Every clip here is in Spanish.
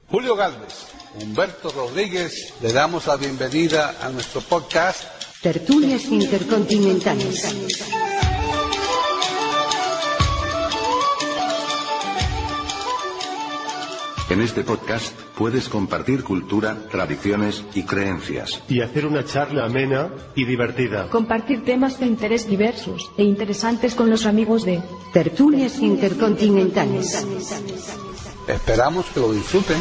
Julio Gálvez, Humberto Rodríguez, le damos la bienvenida a nuestro podcast Tertulias Intercontinentales. En este podcast puedes compartir cultura, tradiciones y creencias. Y hacer una charla amena y divertida. Compartir temas de interés diversos e interesantes con los amigos de Tertulias Intercontinentales. Esperamos que lo disfruten.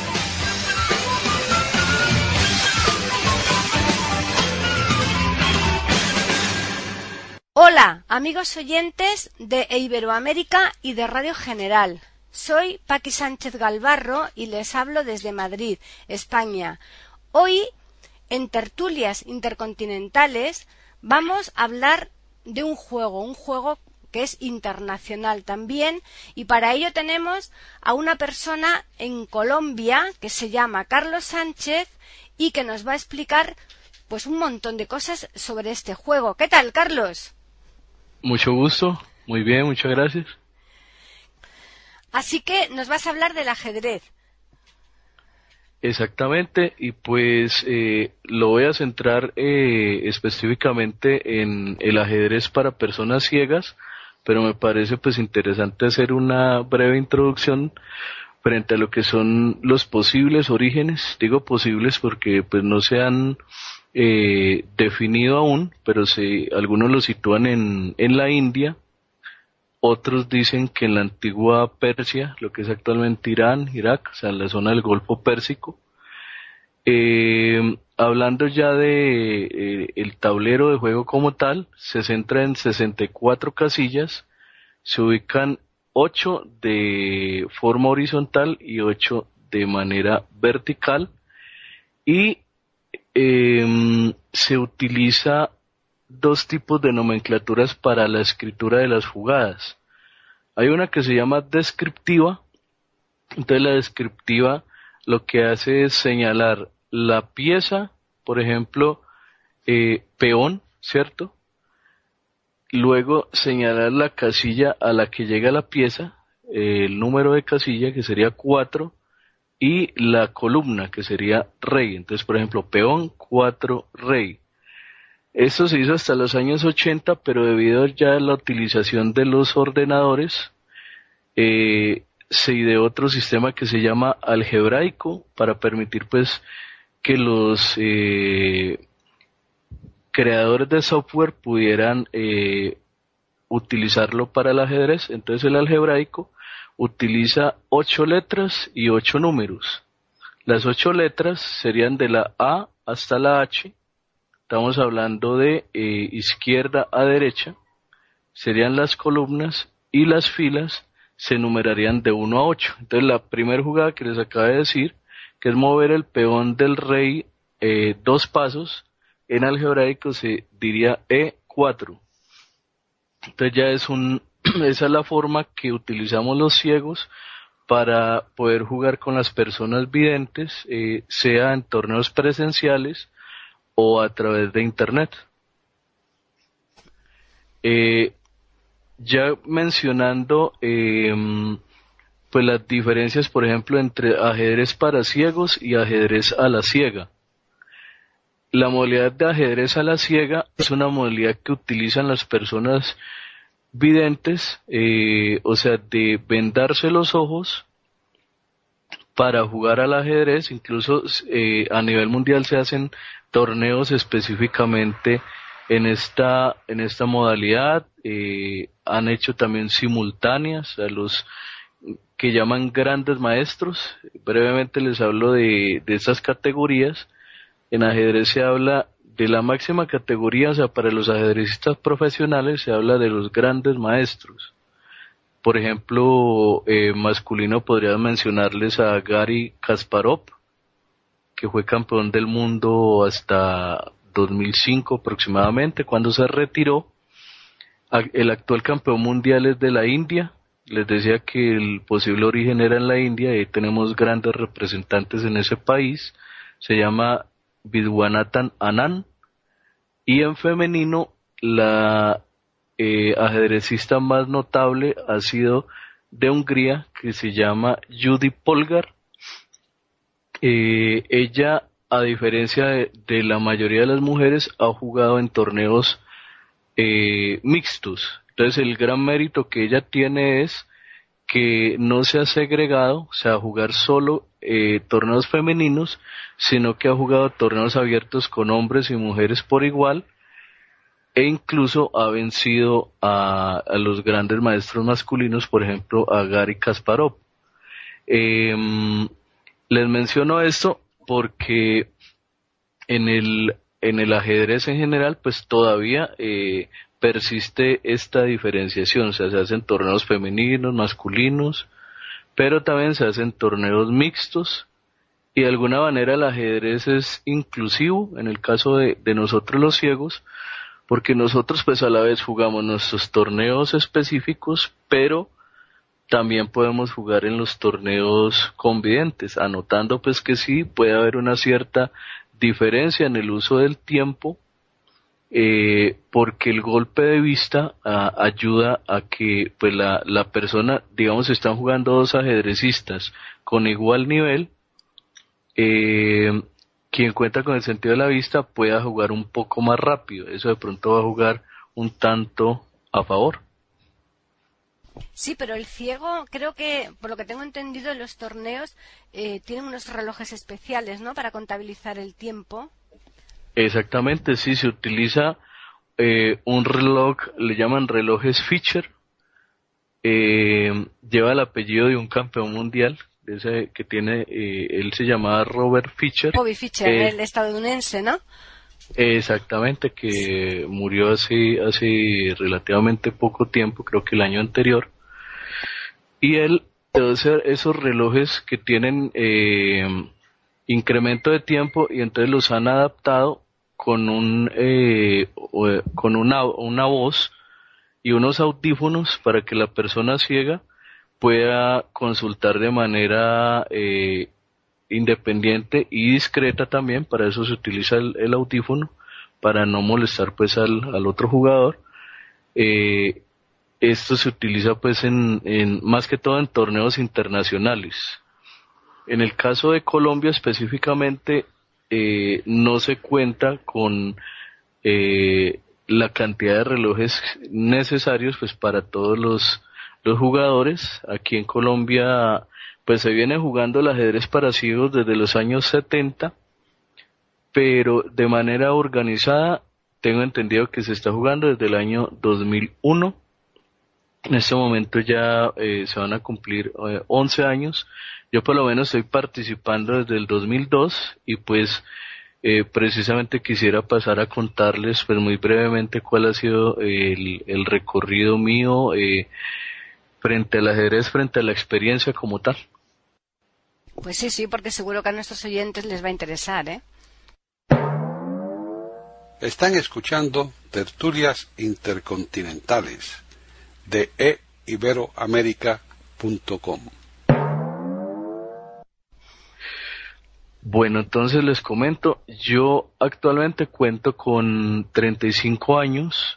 Hola, amigos oyentes de Iberoamérica y de Radio General. Soy Paqui Sánchez Galvarro y les hablo desde Madrid, España. Hoy, en Tertulias Intercontinentales, vamos a hablar de un juego que es internacional también, y para ello tenemos a una persona en Colombia que se llama Carlos Sánchez y que nos va a explicar pues un montón de cosas sobre este juego. ¿Qué tal, Carlos? Mucho gusto, muy bien, muchas gracias. Así que nos vas a hablar del ajedrez. Exactamente, y pues lo voy a centrar específicamente en el ajedrez para personas ciegas, pero me parece pues interesante hacer una breve introducción frente a lo que son los posibles orígenes. Digo posibles porque pues no se han definido aún, pero algunos lo sitúan en la India. Otros dicen que en la antigua Persia, lo que es actualmente Irán, Irak, o sea, en la zona del Golfo Pérsico. Hablando ya de el tablero de juego como tal, se centra en 64 casillas, se ubican 8 de forma horizontal y 8 de manera vertical, y se utiliza dos tipos de nomenclaturas para la escritura de las jugadas. Hay una que se llama descriptiva. Entonces la descriptiva lo que hace es señalar la pieza, por ejemplo, peón, ¿cierto? Luego señalar la casilla a la que llega la pieza, el número de casilla, que sería 4, y la columna, que sería rey. Entonces, por ejemplo, peón, 4, rey. Esto se hizo hasta los años 80, pero debido ya a la utilización de los ordenadores, se ideó otro sistema que se llama algebraico, para permitir pues que los creadores de software pudieran utilizarlo para el ajedrez. Entonces el algebraico utiliza 8 letras y 8 números. Las 8 letras serían de la A hasta la H. Estamos hablando de izquierda a derecha, serían las columnas, y las filas se numerarían de 1 a 8. Entonces la primera jugada que les acabo de decir, que es mover el peón del rey 2 pasos, en algebraico se diría E4. Entonces ya esa es la forma que utilizamos los ciegos para poder jugar con las personas videntes, sea en torneos presenciales o a través de internet. Ya mencionando pues las diferencias, por ejemplo, entre ajedrez para ciegos y ajedrez a la ciega. La modalidad de ajedrez a la ciega es una modalidad que utilizan las personas videntes, o sea, de vendarse los ojos para jugar al ajedrez. Incluso a nivel mundial se hacen torneos específicamente en esta modalidad. Han hecho también simultáneas a los que llaman grandes maestros. Brevemente les hablo de estas categorías. En ajedrez se habla de la máxima categoría, o sea, para los ajedrecistas profesionales se habla de los grandes maestros. Por ejemplo, masculino podría mencionarles a Garry Kasparov, que fue campeón del mundo hasta 2005 aproximadamente, cuando se retiró. El actual campeón mundial es de la India. Les decía que el posible origen era en la India, y ahí tenemos grandes representantes en ese país. Se llama Viswanathan Anand. Y en femenino, la ajedrecista más notable ha sido de Hungría, que se llama Judy Polgar. Ella, a diferencia de la mayoría de las mujeres, ha jugado en torneos mixtos. Entonces el gran mérito que ella tiene es que no se ha segregado, o sea, jugar solo torneos femeninos, sino que ha jugado torneos abiertos con hombres y mujeres por igual, e incluso ha vencido a los grandes maestros masculinos, por ejemplo, a Garry Kasparov. Les menciono esto porque en el ajedrez en general, pues todavía persiste esta diferenciación, o sea, se hacen torneos femeninos, masculinos, pero también se hacen torneos mixtos, y de alguna manera el ajedrez es inclusivo en el caso de nosotros los ciegos, porque nosotros pues a la vez jugamos nuestros torneos específicos, pero también podemos jugar en los torneos convidentes, anotando pues que sí puede haber una cierta diferencia en el uso del tiempo, porque el golpe de vista ayuda a que pues la persona, digamos, están jugando dos ajedrecistas con igual nivel, quien cuenta con el sentido de la vista pueda jugar un poco más rápido. Eso de pronto va a jugar un tanto a favor. Sí, pero el ciego, creo que, por lo que tengo entendido, en los torneos tienen unos relojes especiales, ¿no?, para contabilizar el tiempo. Exactamente, sí, se utiliza un reloj, le llaman relojes Fischer, lleva el apellido de un campeón mundial, de ese que tiene, él se llamaba Robert Fischer. Bobby Fischer, el estadounidense, ¿no? Exactamente, que murió hace relativamente poco tiempo, creo que el año anterior, y él, esos relojes que tienen incremento de tiempo, y entonces los han adaptado con una voz y unos audífonos para que la persona ciega pueda consultar de manera independiente y discreta también. Para eso se utiliza el audífono, para no molestar pues al otro jugador. Esto se utiliza pues en más que todo en torneos internacionales. En el caso de Colombia específicamente, no se cuenta con la cantidad de relojes necesarios pues para todos los jugadores. Aquí en Colombia pues se viene jugando el ajedrez para ciegos desde los años 70, pero de manera organizada tengo entendido que se está jugando desde el año 2001. En este momento ya se van a cumplir 11 años. Yo por lo menos estoy participando desde el 2002 y pues precisamente quisiera pasar a contarles pues muy brevemente cuál ha sido el recorrido mío frente al ajedrez, frente a la experiencia como tal. Pues sí, porque seguro que a nuestros oyentes les va a interesar, ¿eh? Están escuchando Tertulias Intercontinentales de eiberoamerica.com. Bueno, entonces les comento, yo actualmente cuento con 35 años,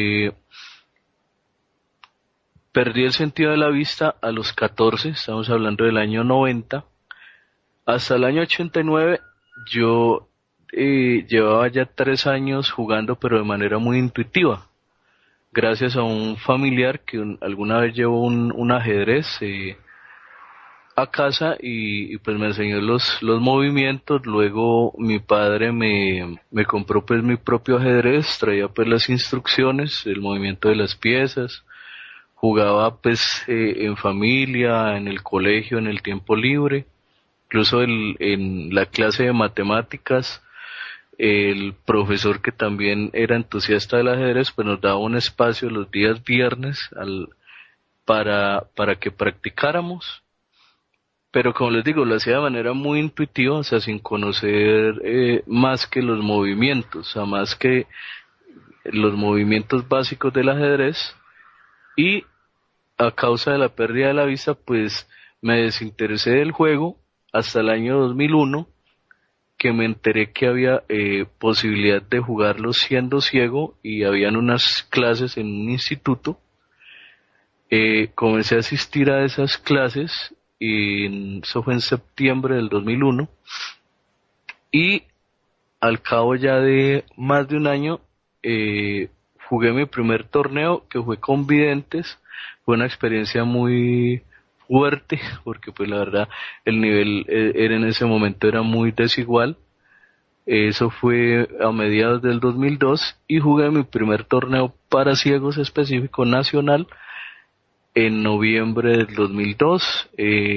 perdí el sentido de la vista a los 14, estamos hablando del año 90, hasta el año 89 yo llevaba ya 3 años jugando, pero de manera muy intuitiva, gracias a un familiar que alguna vez llevó un ajedrez a casa y pues me enseñó los movimientos. Luego mi padre me compró pues mi propio ajedrez, traía pues las instrucciones, el movimiento de las piezas, jugaba pues en familia, en el colegio, en el tiempo libre, incluso en la clase de matemáticas, el profesor, que también era entusiasta del ajedrez, pues nos daba un espacio los días viernes para que practicáramos. Pero como les digo, lo hacía de manera muy intuitiva, o sea, sin conocer más que los movimientos, o sea, más que los movimientos básicos del ajedrez. Y a causa de la pérdida de la vista, pues me desinteresé del juego hasta el año 2001, que me enteré que había posibilidad de jugarlo siendo ciego, y habían unas clases en un instituto. Comencé a asistir a esas clases y eso fue en septiembre del 2001, y al cabo ya de más de un año jugué mi primer torneo, que fue con videntes. Fue una experiencia muy fuerte, porque pues la verdad el nivel era en ese momento era muy desigual. Eso fue a mediados del 2002 y jugué mi primer torneo para ciegos específico nacional en noviembre del 2002.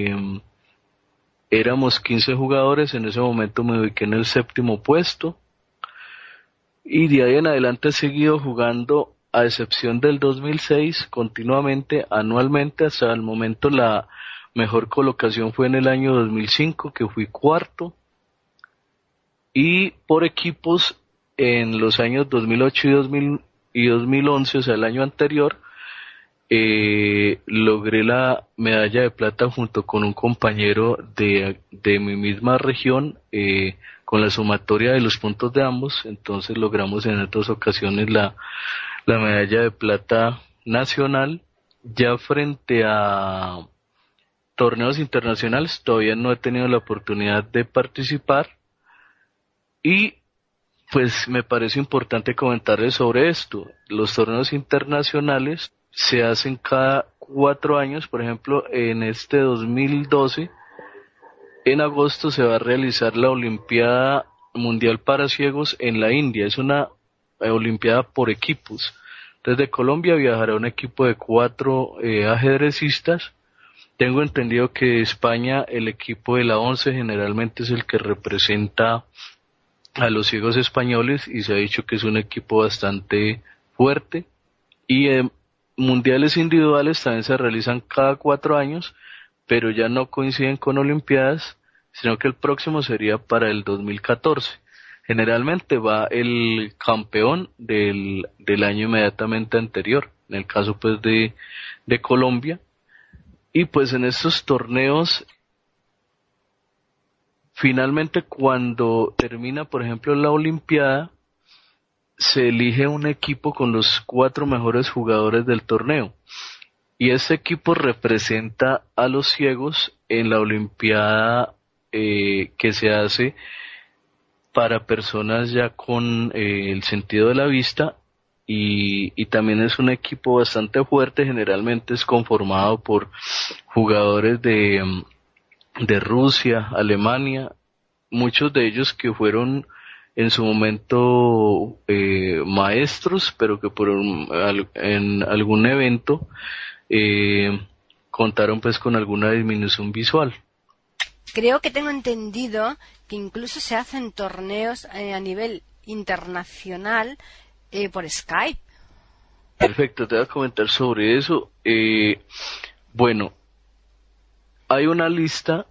Éramos 15 jugadores, en ese momento me ubiqué en el 7º puesto y de ahí en adelante he seguido jugando, a excepción del 2006, continuamente, anualmente. Hasta el momento la mejor colocación fue en el año 2005, que fui cuarto, y por equipos en los años 2008 y 2011, o sea el año anterior, logré la medalla de plata junto con un compañero de mi misma región, con la sumatoria de los puntos de ambos. Entonces logramos en estas ocasiones la medalla de plata nacional. Ya frente a torneos internacionales todavía no he tenido la oportunidad de participar, y pues me parece importante comentarles sobre esto. Los torneos internacionales se hacen cada 4 años. Por ejemplo, en este 2012, en agosto, se va a realizar la Olimpiada Mundial para Ciegos en la India. Es una olimpiada por equipos. Desde Colombia viajará un equipo de 4 ajedrecistas. Tengo entendido que de España el equipo de la 11 generalmente es el que representa a los ciegos españoles, y se ha dicho que es un equipo bastante fuerte. Y mundiales individuales también se realizan cada 4 años, pero ya no coinciden con olimpiadas, sino que el próximo sería para el 2014. Generalmente va el campeón del año inmediatamente anterior, en el caso pues de Colombia. Y pues en estos torneos, finalmente cuando termina, por ejemplo, la olimpiada, se elige un equipo con los 4 mejores jugadores del torneo, y ese equipo representa a los ciegos en la olimpiada que se hace para personas ya con el sentido de la vista, y también es un equipo bastante fuerte. Generalmente es conformado por jugadores de Rusia, Alemania, muchos de ellos que fueron en su momento maestros, pero que en algún evento contaron pues con alguna disminución visual. Creo que tengo entendido que incluso se hacen torneos a nivel internacional por Skype. Perfecto, te voy a comentar sobre eso. Bueno, hay una lista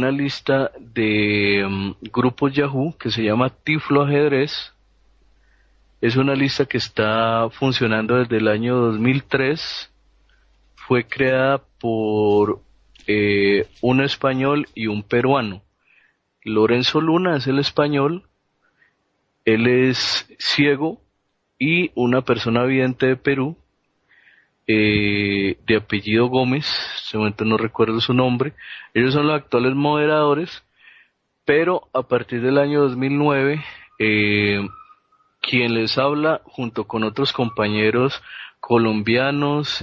de grupos Yahoo que se llama Tiflo Ajedrez. Es una lista que está funcionando desde el año 2003. Fue creada por un español y un peruano. Lorenzo Luna es el español, él es ciego, y una persona vidente de Perú, de apellido Gómez, en este momento no recuerdo su nombre. Ellos son los actuales moderadores, pero a partir del año 2009, quien les habla, junto con otros compañeros colombianos,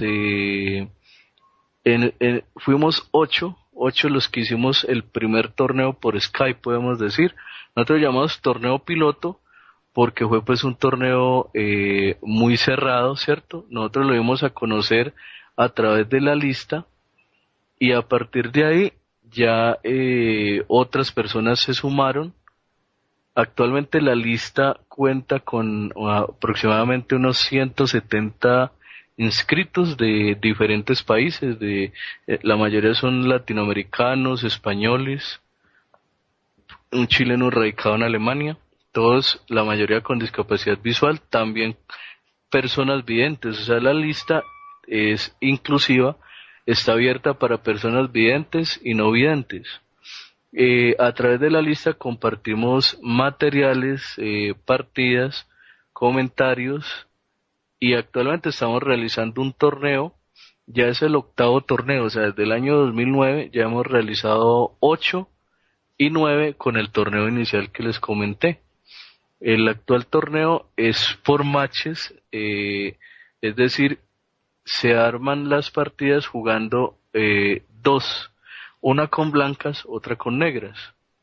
fuimos 8 los que hicimos el primer torneo por Skype, podemos decir. Nosotros llamamos torneo piloto porque fue pues un torneo muy cerrado, ¿cierto? Nosotros lo dimos a conocer a través de la lista, y a partir de ahí ya otras personas se sumaron. Actualmente la lista cuenta con aproximadamente unos 170 inscritos de diferentes países, la mayoría son latinoamericanos, españoles, un chileno radicado en Alemania, todos, la mayoría con discapacidad visual, también personas videntes. O sea, la lista es inclusiva, está abierta para personas videntes y no videntes. A través de la lista compartimos materiales, partidas, comentarios, y actualmente estamos realizando un torneo ya es el 8º torneo, o sea, desde el año 2009 ya hemos realizado 8 y 9 con el torneo inicial que les comenté. El actual torneo es por matches, es decir, se arman las partidas jugando 2, una con blancas, otra con negras.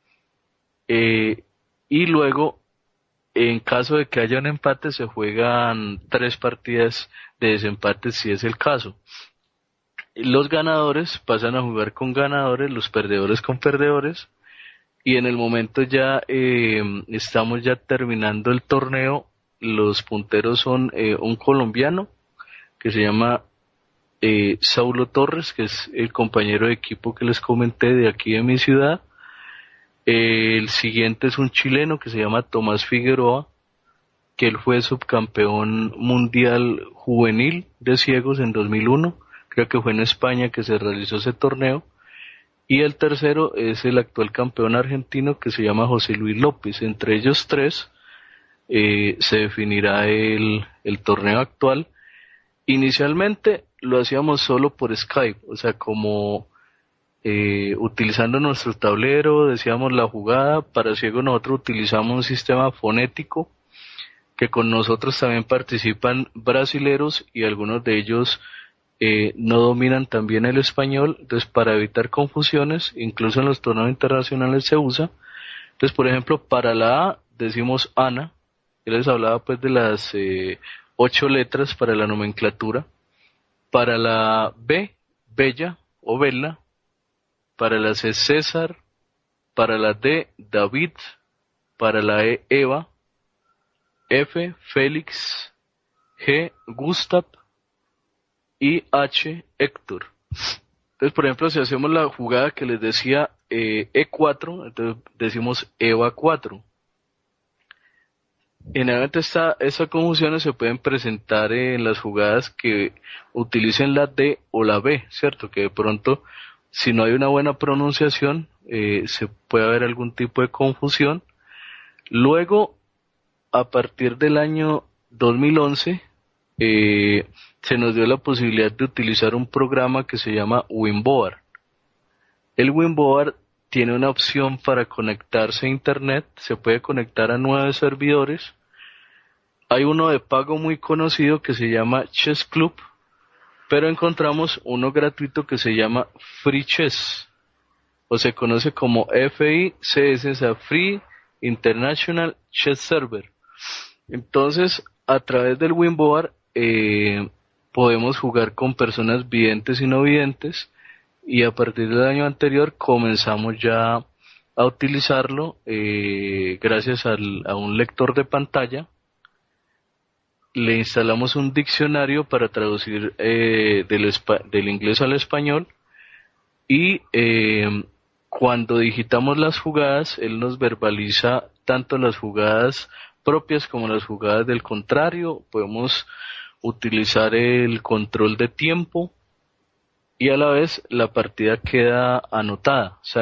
Y luego, en caso de que haya un empate, se juegan 3 partidas de desempate si es el caso. Los ganadores pasan a jugar con ganadores, los perdedores con perdedores, y en el momento ya estamos ya terminando el torneo. Los punteros son un colombiano que se llama Saulo Torres, que es el compañero de equipo que les comenté de aquí de mi ciudad. El siguiente es un chileno que se llama Tomás Figueroa, que él fue subcampeón mundial juvenil de ciegos en 2001. Creo que fue en España que se realizó ese torneo. Y el tercero es el actual campeón argentino que se llama José Luis López. Entre ellos 3 se definirá el torneo actual. Inicialmente lo hacíamos solo por Skype, o sea, como utilizando nuestro tablero, decíamos la jugada. Para ciegos nosotros utilizamos un sistema fonético, que con nosotros también participan brasileros y algunos de ellos no dominan también el español. Entonces, para evitar confusiones, incluso en los torneos internacionales se usa. Entonces, por ejemplo, para la A decimos Ana. Yo les hablaba pues de las 8 letras para la nomenclatura. Para la B, Bella o Bella. Para la C, César. Para la D, David. Para la E, Eva. F, Félix. G, Gustav. Y H, Héctor. Entonces, por ejemplo, si hacemos la jugada que les decía E4, entonces decimos Eva 4. Generalmente esas confusiones se pueden presentar en las jugadas que utilicen la D o la B, ¿cierto? Que de pronto, si no hay una buena pronunciación, se puede haber algún tipo de confusión. Luego, a partir del año 2011, se nos dio la posibilidad de utilizar un programa que se llama Winboard. El Winboard tiene una opción para conectarse a internet, se puede conectar a 9 servidores. Hay uno de pago muy conocido que se llama Chess Club, pero encontramos uno gratuito que se llama Free Chess, o se conoce como FICS, o sea, Free International Chess Server. Entonces, a través del Winboard podemos jugar con personas videntes y no videntes, y a partir del año anterior comenzamos ya a utilizarlo gracias a un lector de pantalla. Le instalamos un diccionario para traducir del inglés al español, y cuando digitamos las jugadas, él nos verbaliza tanto las jugadas propias como las jugadas del contrario. Podemos utilizar el control de tiempo y a la vez la partida queda anotada. O sea,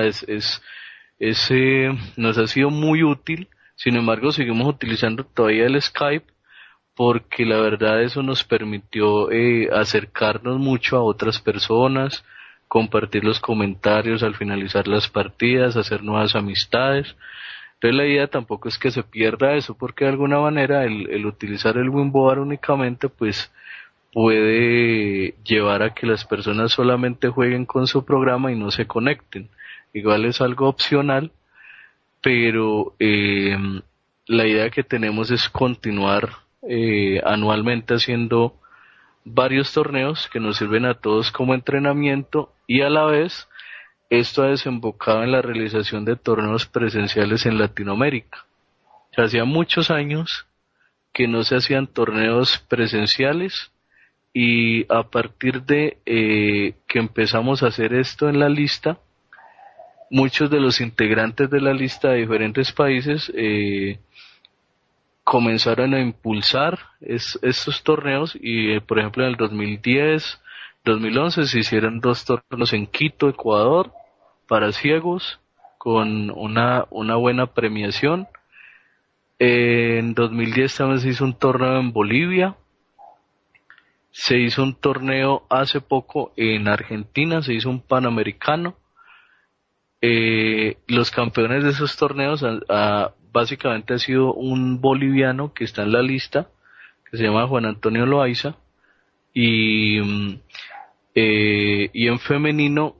nos ha sido muy útil. Sin embargo, seguimos utilizando todavía el Skype, porque la verdad eso nos permitió acercarnos mucho a otras personas, compartir los comentarios al finalizar las partidas, hacer nuevas amistades. Entonces la idea tampoco es que se pierda eso, porque de alguna manera el utilizar el Winboard únicamente pues puede llevar a que las personas solamente jueguen con su programa y no se conecten. Igual es algo opcional, pero la idea que tenemos es continuar anualmente haciendo varios torneos que nos sirven a todos como entrenamiento, y a la vez esto ha desembocado en la realización de torneos presenciales en Latinoamérica. O sea, hacía muchos años que no se hacían torneos presenciales, y a partir de que empezamos a hacer esto en la lista, muchos de los integrantes de la lista de diferentes países comenzaron a impulsar estos torneos, y por ejemplo en el 2010, 2011 se hicieron 2 torneos en Quito, Ecuador, para ciegos, con una buena premiación. En 2010 también se hizo un torneo en Bolivia. Se hizo un torneo hace poco en Argentina, se hizo un Panamericano. Los campeones de esos torneos básicamente ha sido un boliviano que está en la lista, que se llama Juan Antonio Loaiza, y en femenino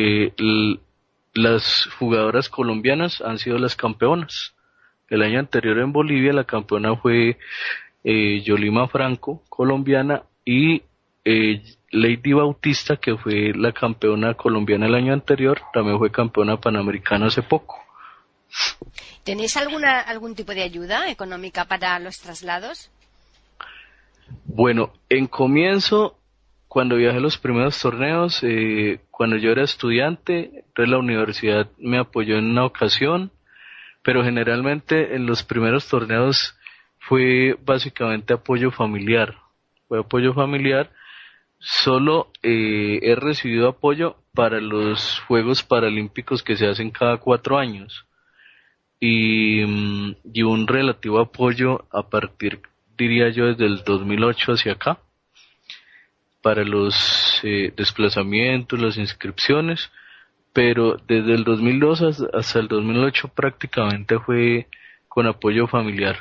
las jugadoras colombianas han sido las campeonas. El año anterior en Bolivia la campeona fue Yolima Franco, colombiana, y Lady Bautista, que fue la campeona colombiana el año anterior, también fue campeona panamericana hace poco. ¿Tenéis algún tipo de ayuda económica para los traslados? Bueno, en comienzo, cuando viajé a los primeros torneos, cuando yo era estudiante, entonces la universidad me apoyó en una ocasión, pero generalmente en los primeros torneos fue básicamente apoyo familiar. Fue apoyo familiar. Solo he recibido apoyo para los Juegos Paralímpicos que se hacen cada 4 años. Y un relativo apoyo a partir, diría yo, desde el 2008 hacia acá, para los desplazamientos, las inscripciones, pero desde el 2002 hasta el 2008 prácticamente fue con apoyo familiar.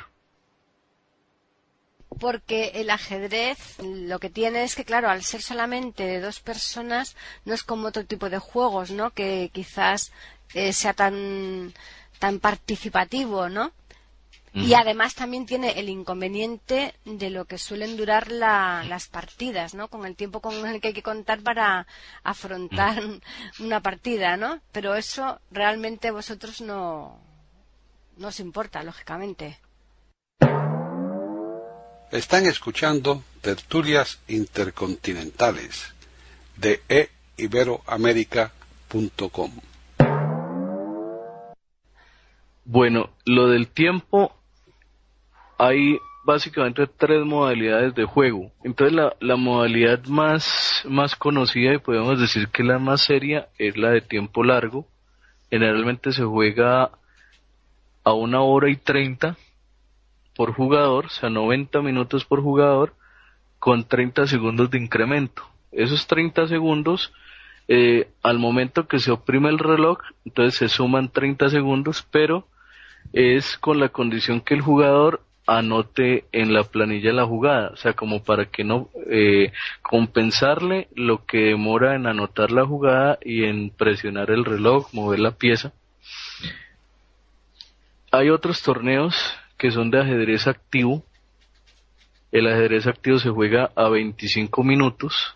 Porque el ajedrez lo que tiene es que, claro, al ser solamente de 2 personas, no es como otro tipo de juegos, ¿no? Que quizás sea tan participativo, ¿no? Y además también tiene el inconveniente de lo que suelen durar las partidas, ¿no? Con el tiempo con el que hay que contar para afrontar una partida, ¿no? Pero eso realmente a vosotros no os importa, lógicamente. Están escuchando Tertulias Intercontinentales de eiberoamerica.com. Bueno, lo del tiempo, hay básicamente 3 modalidades de juego. Entonces la modalidad más conocida, y podemos decir que la más seria, es la de tiempo largo. Generalmente se juega a 1 hora y 30 por jugador, o sea 90 minutos por jugador, con 30 segundos de incremento. Esos 30 segundos, al momento que se oprime el reloj, entonces se suman 30 segundos, pero es con la condición que el jugador anote en la planilla la jugada, o sea, como para que no compensarle lo que demora en anotar la jugada y en presionar el reloj, mover la pieza. Hay otros torneos que son de ajedrez activo. El ajedrez activo se juega a 25 minutos.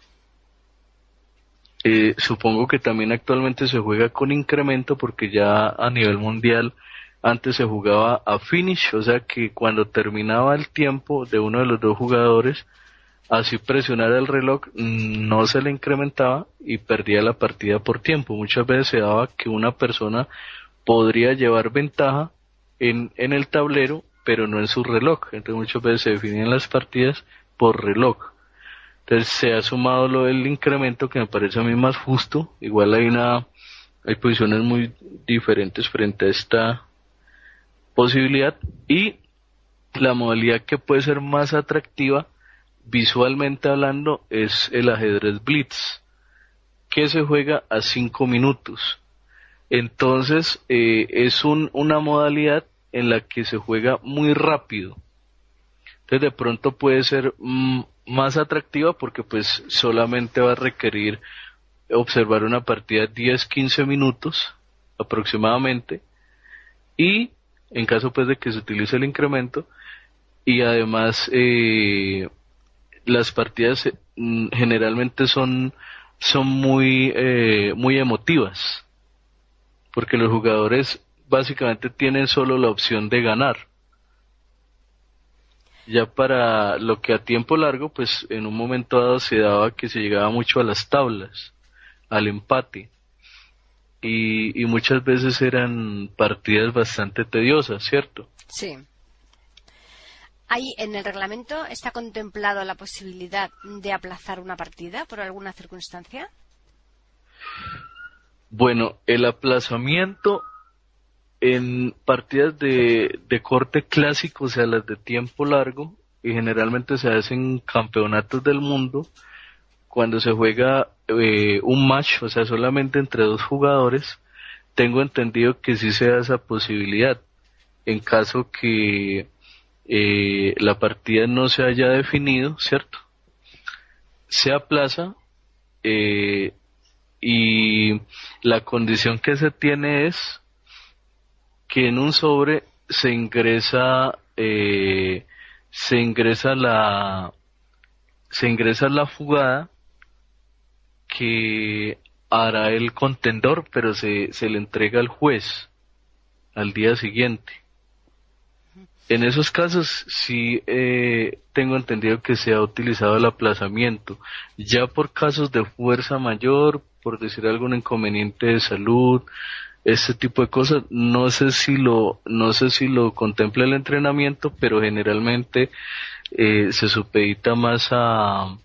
Supongo que también actualmente se juega con incremento, porque ya a nivel mundial antes se jugaba a finish, o sea que cuando terminaba el tiempo de uno de los 2 jugadores, así presionara el reloj, no se le incrementaba y perdía la partida por tiempo. Muchas veces se daba que una persona podría llevar ventaja en el tablero, pero no en su reloj. Entonces muchas veces se definían las partidas por reloj. Entonces se ha sumado lo del incremento, que me parece a mí más justo. Igual hay posiciones muy diferentes frente a esta posibilidad, y la modalidad que puede ser más atractiva visualmente hablando es el ajedrez blitz, que se juega a 5 minutos. Entonces es una modalidad en la que se juega muy rápido. Entonces de pronto puede ser más atractiva, porque pues solamente va a requerir observar una partida 10-15 minutos aproximadamente, y en caso pues de que se utilice el incremento, y además las partidas generalmente son muy emotivas, porque los jugadores básicamente tienen solo la opción de ganar. Ya para lo que a tiempo largo, pues en un momento dado se daba que se llegaba mucho a las tablas, al empate, y muchas veces eran partidas bastante tediosas, ¿cierto? Sí. ¿Ahí en el reglamento está contemplado la posibilidad de aplazar una partida por alguna circunstancia? Bueno, el aplazamiento en partidas de corte clásico, o sea, las de tiempo largo, y generalmente se hacen campeonatos del mundo, cuando se juega un match, o sea, solamente entre dos jugadores, tengo entendido que sí se da esa posibilidad. En caso que la partida no se haya definido, ¿cierto? Se aplaza y la condición que se tiene es que en un sobre se ingresa la jugada que hará el contendor, pero se le entrega al juez al día siguiente. En esos casos sí tengo entendido que se ha utilizado el aplazamiento. Ya por casos de fuerza mayor, por decir algún inconveniente de salud, ese tipo de cosas, no sé si lo contempla el entrenamiento, pero generalmente se supedita más a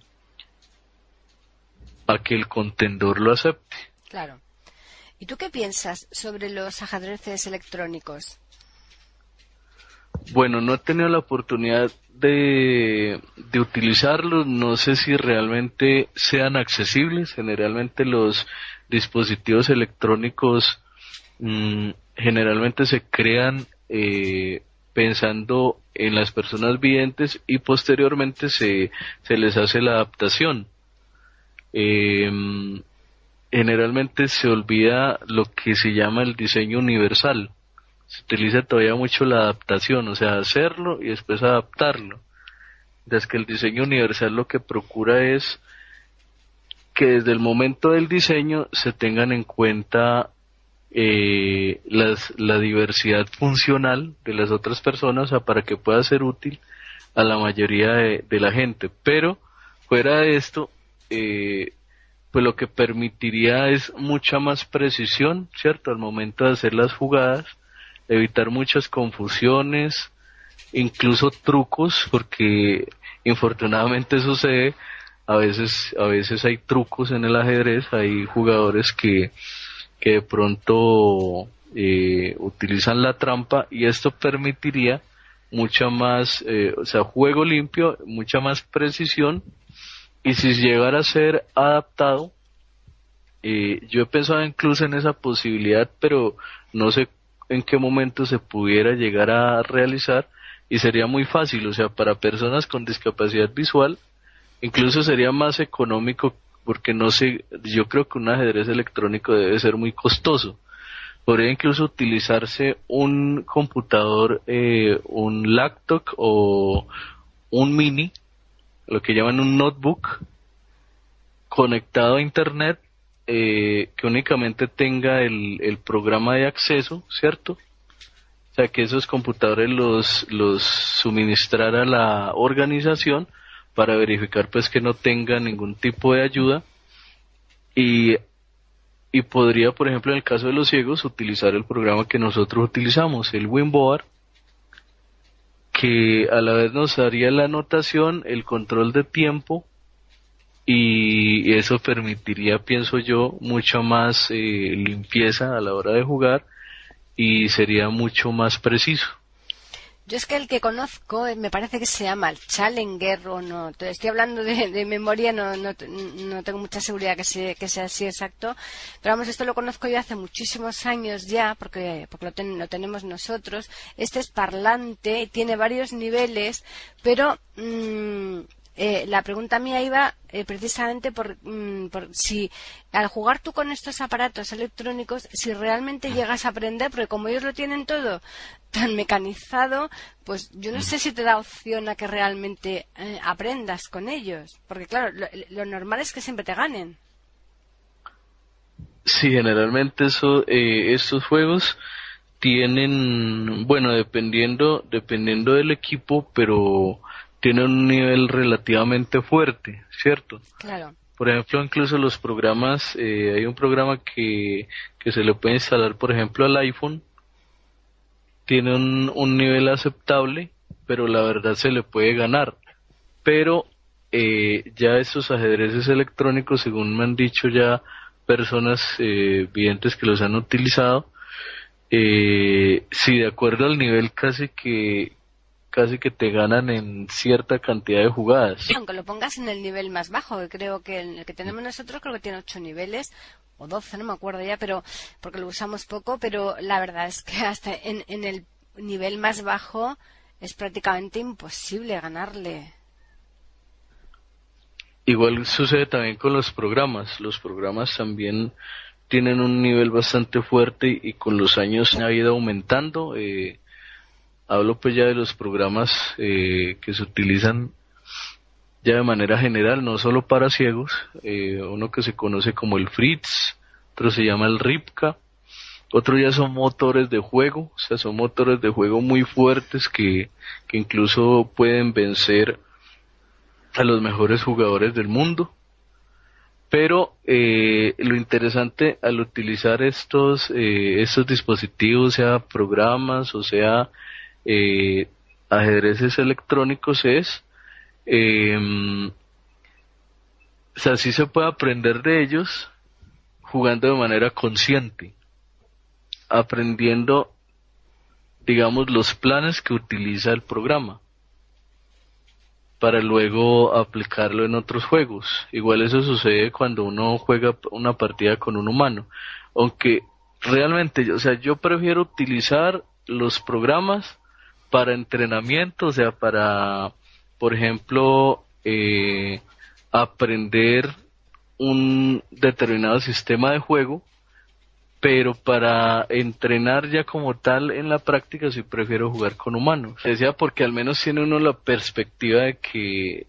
que el contendor lo acepte. Claro. ¿Y tú qué piensas sobre los ajedrezes electrónicos? Bueno, no he tenido la oportunidad de utilizarlos, no sé si realmente sean accesibles. Generalmente los dispositivos electrónicos generalmente se crean pensando en las personas videntes y posteriormente se les hace la adaptación. Generalmente se olvida lo que se llama el diseño universal. Se utiliza todavía mucho la adaptación, o sea, hacerlo y después adaptarlo. Desde que el diseño universal lo que procura es que desde el momento del diseño se tengan en cuenta la diversidad funcional de las otras personas, o sea, para que pueda ser útil a la mayoría de la gente. Pero fuera de esto, pues lo que permitiría es mucha más precisión, ¿cierto? Al momento de hacer las jugadas, evitar muchas confusiones, incluso trucos, porque infortunadamente sucede, a veces hay trucos en el ajedrez, hay jugadores que de pronto utilizan la trampa, y esto permitiría mucha más, o sea, juego limpio, mucha más precisión. Y si llegara a ser adaptado, yo he pensado incluso en esa posibilidad, pero no sé en qué momento se pudiera llegar a realizar, y sería muy fácil, o sea, para personas con discapacidad visual, incluso sería más económico, porque no sé, yo creo que un ajedrez electrónico debe ser muy costoso. Podría incluso utilizarse un computador, un laptop o un mini, lo que llaman un notebook, conectado a internet, que únicamente tenga el programa de acceso, ¿cierto? O sea, que esos computadores los suministrara la organización para verificar pues que no tenga ningún tipo de ayuda, y podría, por ejemplo, en el caso de los ciegos, utilizar el programa que nosotros utilizamos, el Winboard, que a la vez nos haría la anotación, el control de tiempo, y eso permitiría, pienso yo, mucha más limpieza a la hora de jugar, y sería mucho más preciso. Yo es que el que conozco me parece que se llama el Challenger, o no, te estoy hablando de memoria, no tengo mucha seguridad que sea así exacto, pero vamos, esto lo conozco yo hace muchísimos años ya, porque lo tenemos nosotros. Este es parlante, tiene varios niveles, pero la pregunta mía iba precisamente por si al jugar tú con estos aparatos electrónicos, si realmente llegas a aprender, porque como ellos lo tienen todo tan mecanizado, pues yo no sé si te da opción a que realmente aprendas con ellos, porque claro, lo normal es que siempre te ganen. Sí, generalmente estos juegos tienen, bueno, dependiendo del equipo, pero tienen un nivel relativamente fuerte, ¿cierto? Claro. Por ejemplo, incluso los programas, hay un programa que se le puede instalar, por ejemplo, al iPhone, tiene un nivel aceptable, pero la verdad se le puede ganar. Pero ya estos ajedrezes electrónicos, según me han dicho ya personas videntes que los han utilizado, sí, de acuerdo al nivel casi que casi que te ganan en cierta cantidad de jugadas. Aunque lo pongas en el nivel más bajo, que creo que el que tenemos nosotros creo que tiene 8 niveles, o 12, no me acuerdo ya, pero porque lo usamos poco, pero la verdad es que hasta en el nivel más bajo es prácticamente imposible ganarle. Igual sucede también con los programas. Los programas también tienen un nivel bastante fuerte y con los años ha ido aumentando. Hablo pues ya de los programas que se utilizan ya de manera general, no solo para ciegos. Uno que se conoce como el Fritz, otro se llama el Ripka, otro ya son motores de juego, o sea, son motores de juego muy fuertes que incluso pueden vencer a los mejores jugadores del mundo. Pero lo interesante al utilizar estos dispositivos, sea programas o sea ajedrezes electrónicos, es o sea, sí se puede aprender de ellos jugando de manera consciente, aprendiendo, digamos, los planes que utiliza el programa para luego aplicarlo en otros juegos. Igual eso sucede cuando uno juega una partida con un humano, aunque realmente, o sea, yo prefiero utilizar los programas para entrenamiento, o sea, para, por ejemplo, aprender un determinado sistema de juego, pero para entrenar ya como tal en la práctica sí prefiero jugar con humanos. Decía porque al menos tiene uno la perspectiva de que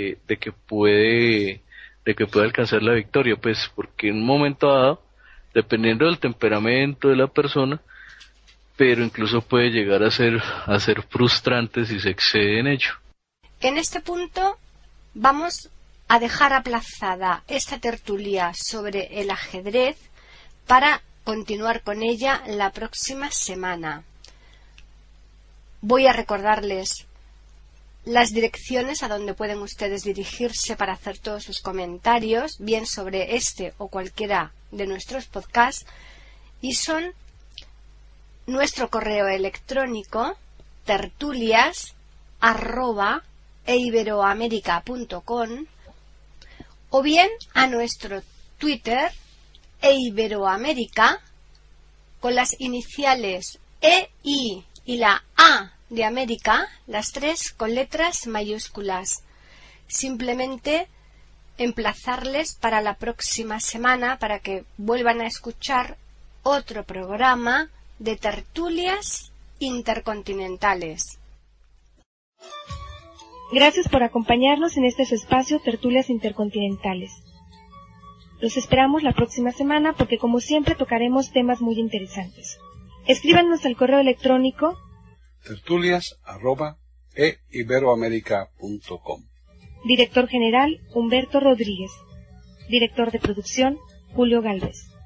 puede alcanzar la victoria, pues porque en un momento dado, dependiendo del temperamento de la persona, pero incluso puede llegar a ser frustrante si se excede en ello. En este punto vamos a dejar aplazada esta tertulia sobre el ajedrez para continuar con ella la próxima semana. Voy a recordarles las direcciones a donde pueden ustedes dirigirse para hacer todos sus comentarios, bien sobre este o cualquiera de nuestros podcasts, y son nuestro correo electrónico tertulias@eiberoamerica.com o bien a nuestro Twitter eiberoamerica con las iniciales EI y la A de América, las 3 con letras mayúsculas. Simplemente emplazarles para la próxima semana para que vuelvan a escuchar otro programa de tertulias intercontinentales. Gracias por acompañarnos en este su espacio Tertulias Intercontinentales. Los esperamos la próxima semana porque como siempre tocaremos temas muy interesantes. Escríbanos al correo electrónico tertulias@eiberoamerica.com. Director General Humberto Rodríguez. Director de Producción Julio Gálvez.